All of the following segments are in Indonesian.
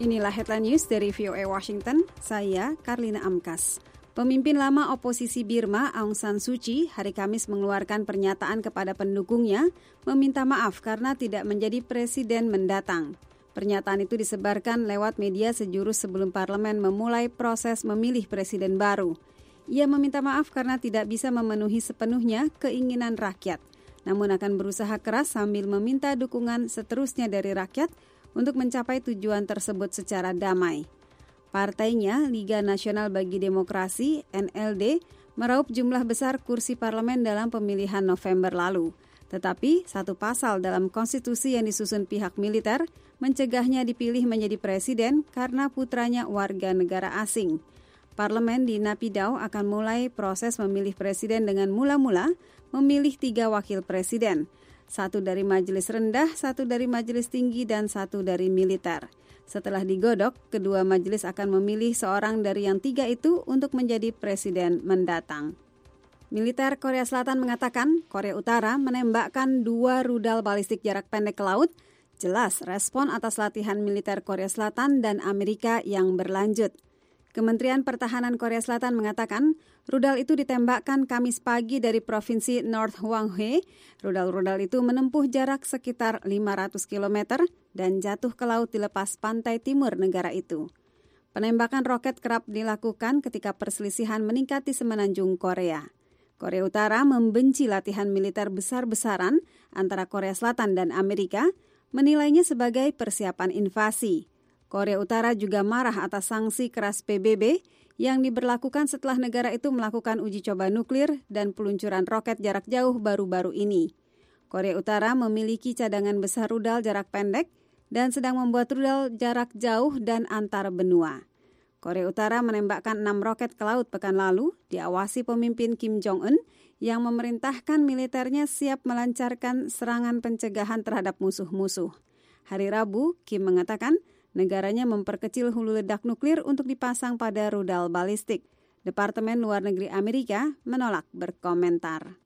Inilah headline news dari VOA Washington, saya Karlina Amkas. Pemimpin lama oposisi Birma Aung San Suu Kyi hari Kamis mengeluarkan pernyataan kepada pendukungnya meminta maaf karena tidak menjadi presiden mendatang. Pernyataan itu disebarkan lewat media sejurus sebelum parlemen memulai proses memilih presiden baru. Ia meminta maaf karena tidak bisa memenuhi sepenuhnya keinginan rakyat, namun akan berusaha keras sambil meminta dukungan seterusnya dari rakyat untuk mencapai tujuan tersebut secara damai. Partainya, Liga Nasional Bagi Demokrasi, NLD, meraup jumlah besar kursi parlemen dalam pemilihan November lalu. Tetapi, satu pasal dalam konstitusi yang disusun pihak militer mencegahnya dipilih menjadi presiden karena putranya warga negara asing. Parlemen di Naypyidaw akan mulai proses memilih presiden dengan mula-mula memilih 3 wakil presiden. 1 dari majelis rendah, 1 dari majelis tinggi, dan 1 dari militer. Setelah digodok, kedua majelis akan memilih seorang dari yang 3 itu untuk menjadi presiden mendatang. Militer Korea Selatan mengatakan Korea Utara menembakkan 2 rudal balistik jarak pendek ke laut, jelas respon atas latihan militer Korea Selatan dan Amerika yang berlanjut. Kementerian Pertahanan Korea Selatan mengatakan rudal itu ditembakkan Kamis pagi dari provinsi North Hwanghae. Rudal-rudal itu menempuh jarak sekitar 500 km dan jatuh ke laut di lepas pantai timur negara itu. Penembakan roket kerap dilakukan ketika perselisihan meningkat di semenanjung Korea. Korea Utara membenci latihan militer besar-besaran antara Korea Selatan dan Amerika, menilainya sebagai persiapan invasi. Korea Utara juga marah atas sanksi keras PBB yang diberlakukan setelah negara itu melakukan uji coba nuklir dan peluncuran roket jarak jauh baru-baru ini. Korea Utara memiliki cadangan besar rudal jarak pendek dan sedang membuat rudal jarak jauh dan antar benua. Korea Utara menembakkan 6 roket ke laut pekan lalu, diawasi pemimpin Kim Jong-un yang memerintahkan militernya siap melancarkan serangan pencegahan terhadap musuh-musuh. Hari Rabu, Kim mengatakan negaranya memperkecil hulu ledak nuklir untuk dipasang pada rudal balistik. Departemen Luar Negeri Amerika menolak berkomentar.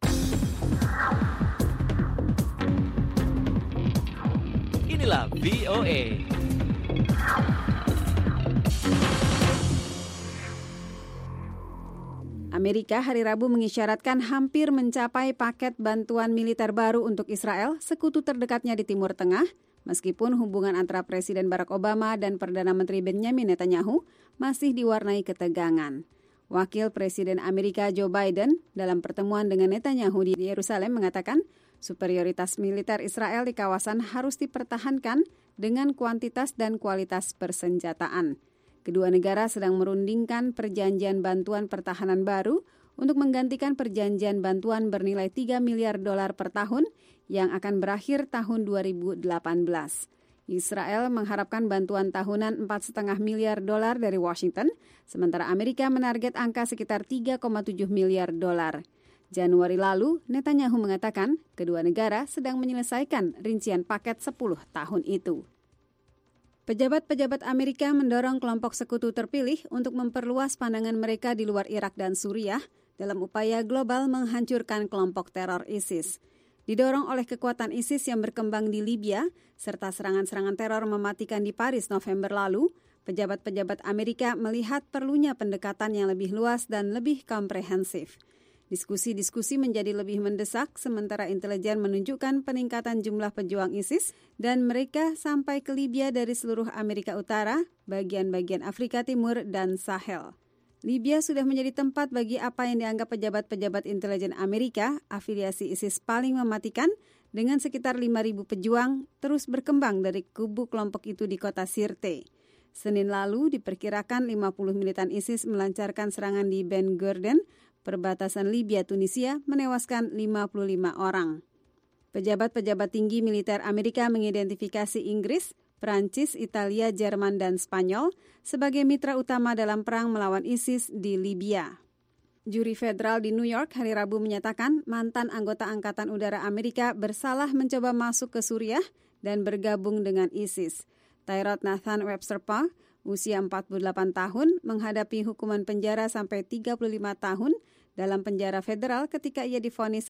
Inilah VOA. Amerika hari Rabu mengisyaratkan hampir mencapai paket bantuan militer baru untuk Israel, sekutu terdekatnya di Timur Tengah, meskipun hubungan antara Presiden Barack Obama dan Perdana Menteri Benjamin Netanyahu masih diwarnai ketegangan. Wakil Presiden Amerika Joe Biden dalam pertemuan dengan Netanyahu di Yerusalem mengatakan superioritas militer Israel di kawasan harus dipertahankan dengan kuantitas dan kualitas persenjataan. Kedua negara sedang merundingkan perjanjian bantuan pertahanan baru untuk menggantikan perjanjian bantuan bernilai $3 miliar per tahun yang akan berakhir tahun 2018. Israel mengharapkan bantuan tahunan $4,5 miliar dari Washington, sementara Amerika menarget angka sekitar $3,7 miliar. Januari lalu, Netanyahu mengatakan kedua negara sedang menyelesaikan rincian paket 10 tahun itu. Pejabat-pejabat Amerika mendorong kelompok sekutu terpilih untuk memperluas pandangan mereka di luar Irak dan Suriah dalam upaya global menghancurkan kelompok teror ISIS. Didorong oleh kekuatan ISIS yang berkembang di Libya, serta serangan-serangan teror mematikan di Paris November lalu, pejabat-pejabat Amerika melihat perlunya pendekatan yang lebih luas dan lebih komprehensif. Diskusi-diskusi menjadi lebih mendesak sementara intelijen menunjukkan peningkatan jumlah pejuang ISIS dan mereka sampai ke Libya dari seluruh Amerika Utara, bagian-bagian Afrika Timur, dan Sahel. Libya sudah menjadi tempat bagi apa yang dianggap pejabat-pejabat intelijen Amerika, afiliasi ISIS paling mematikan, dengan sekitar 5.000 pejuang terus berkembang dari kubu kelompok itu di kota Sirte. Senin lalu diperkirakan 50 militan ISIS melancarkan serangan di Ben Gordon, perbatasan Libya-Tunisia, menewaskan 55 orang. Pejabat-pejabat tinggi militer Amerika mengidentifikasi Inggris, Prancis, Italia, Jerman, dan Spanyol sebagai mitra utama dalam perang melawan ISIS di Libya. Juri federal di New York hari Rabu menyatakan mantan anggota Angkatan Udara Amerika bersalah mencoba masuk ke Suriah dan bergabung dengan ISIS. Tyrod Nathan Webster Park, usia 48 tahun, menghadapi hukuman penjara sampai 35 tahun dalam penjara federal ketika ia divonis